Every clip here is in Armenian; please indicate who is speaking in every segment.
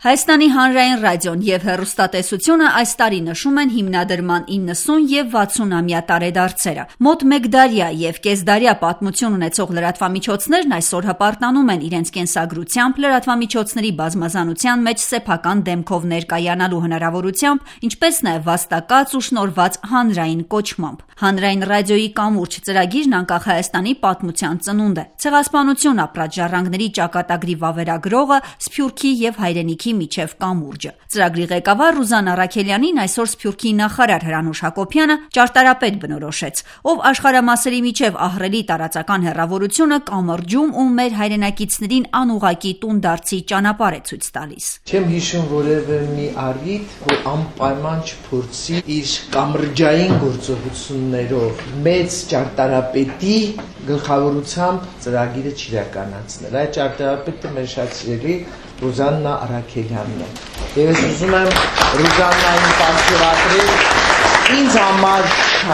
Speaker 1: Հայաստանի հանրային ռադիոն և հեռուստատեսությունը այս տարի նշում են հիմնադրման 90 և 60-ամյա տարեդարձերը։ Մոտ մեկ դարյա և կեսդարյա պատմություն ունեցող լրատվամիջոցներն այսօր հպարտանում են իրենց կենսագրությամբ, լրատվամիջոցների բազմազանության մեջ սեփական դեմքով ներկայանալու հնարավորությամբ, ինչպես նաև վաստակած ու շնորհված հանրային կոչմամբ։ Հանրային ռադիոյի կամուրջ ծրագիրն անկախ Հայաստանի պատմության ծնունդ է։ Ցեղասպանություն ապրած ժառանգների ճակատագրի վավերագրողը, Սփյուռքի և հայրենիքի միջև կամուրջը։ Ծրագրի ղեկավար Ռուզան Առաքելյանին այսօր Սփյուռքի նախարար Հրանուշ Հակոբյանը ճարտարապետ բնորոշեց, ով աշխարհամասերի միջև ահռելի տարածական հեռավորությունը կամրջում ու մեր հայրենակիցներին անուղղակի տունդարձի ճանապարհ է ցույց տալիս։
Speaker 2: Չեմ հիշում որևէ մի առիթ, որ անպայման չփորձի իր կամրջային գործողություններով մեծ ճարտարապետի գլխավորությամբ ծրագիրը չիրականացնել։ Այդ ճարտարապետը մեր շատ սիրելի Ռուզաննա Առաքելյանն է։ Եվ ես ուզում եմ Ռուզաննային պատկերացրել ինձ համար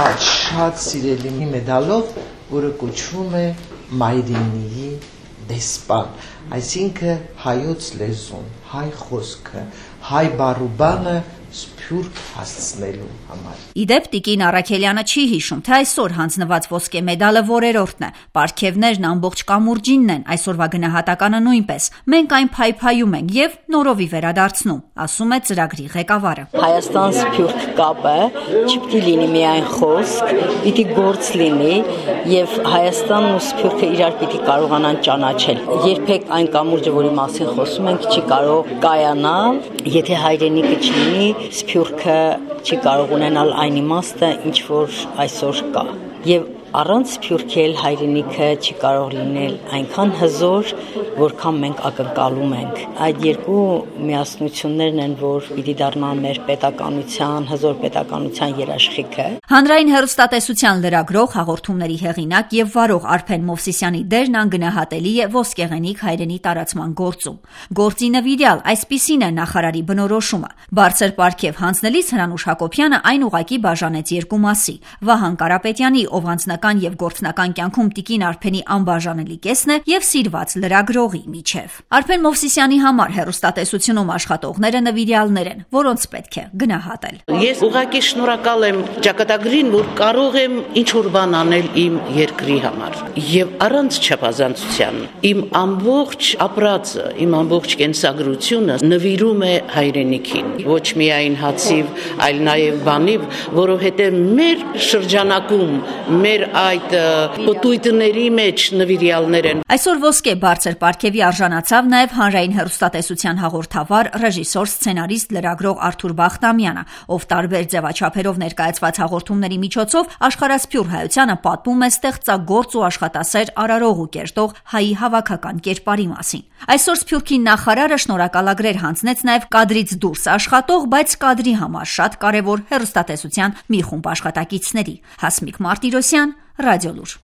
Speaker 2: շատ սիրելի մի մեդալով, որը կոչվում է Մայրենիի դեսպան, այսինքն հայոց լեզուն, հայ խոսքը, հայ բառուբանը Սփյուռք հասցնելու համար։
Speaker 1: Իդեպ Տիկին Առաքելյանը չի հիշում, թե այսօր հանձնված ոսկե մեդալը որերորդն է։ Պարգևներն ամբողջ կամուրջինն են, այսօրվա գնահատականը նույնպես։ Մենք այն փայփայում ենք եւ նորովի վերադարձնում, ասում է ծրագրի ղեկավարը։
Speaker 3: Հայաստան-Սփյուռք կապը չպիտի լինի միայն խոսք, պիտի գործ լինի եւ Հայաստանն ու Սփյուռքը իրար պիտի կարողանան ճանաչել։ Երբեք այն կամուրջը, որի մասին խոսում ենք, չի կարող կայանալ, եթե հայրենիքը չլինի, Սփյուռքը չի կարող ունենալ այն իմաստը, ինչ որ այսօր կա։ Եվ առանց Սփյուռքի հայրենիքը չի կարող լինել այնքան հզոր, որքան մենք ակնկալում ենք։ Այդ երկու միասնություններն են, որ պիտի դառնան մեր պետականության, հզոր պետականության երաշխիքը։
Speaker 1: Հանրային հեռուստատեսության լրագրող, հաղորդումների հեղինակ եւ վարող Արփեն Մովսիսյանի դերն անգնահատելի է ոսկեղենիկ հայրենի տարածման գործում։ Գործի նվիրյալ այսպիսին է նախարարի բնորոշումը։ Բարձր պարգև հանձնելիս Հրանուշ Հակոբյանը այն ուղղակի բաժանեց երկու մասի՝ Վահան Կարապետյանի, ով անձնական եւ գործնական կյանքում Տիկին Արփենի անբաժանելի կեսն է, եւ սիրված լրագրողի միջև։ Արփեն Մովսիսյանի համար հեռուստատեսությունում աշխատողները նվիրյալներ են, որոնց պետք է գնահատել։
Speaker 4: Ես ուղղակի շնորհակալ եմ ճակատագրին, որ կարող եմ ինչ-որ բան անել իմ երկրի համար եւ առանց չափազանցության։ Իմ ամբողջ ապրածը, իմ ամբողջ կենսագրությունը նվիրում է հայրենիքին, ոչ միայն հացիվ, այլ նաեւ բանիվ, որովհետեւ մեր շրջանակում, մեր այդ պտույտների մեջ նվիրյալներ են։
Speaker 1: Այսօր ոսկե բարձր պարգևի արժանացավ նաև հանրային հեռուստատեսության հաղորդավար, ռեժիսոր, սցենարիստ, լրագրող Արթուր Բախտամյանը, ով տարբեր ձևաչափերով ներկայացված հաղորդումների միջոցով աշխարհասփյուռ հայությանը պատմում է ստեղծագործ ու աշխատասեր արարող ու կերտող հայի հավաքական կերպարի մասին։ Այսօր Սփյուռքի նախարարը շնորհակալագրեր հանձնեց նաև կադրից դուրս աշխատող, բայց կադրի համար շատ կարևոր հեռուստատեսության մի խումբ աշխատակիցների։ Հասմիկ Մարտիրոսյան, Ռադիոլուր։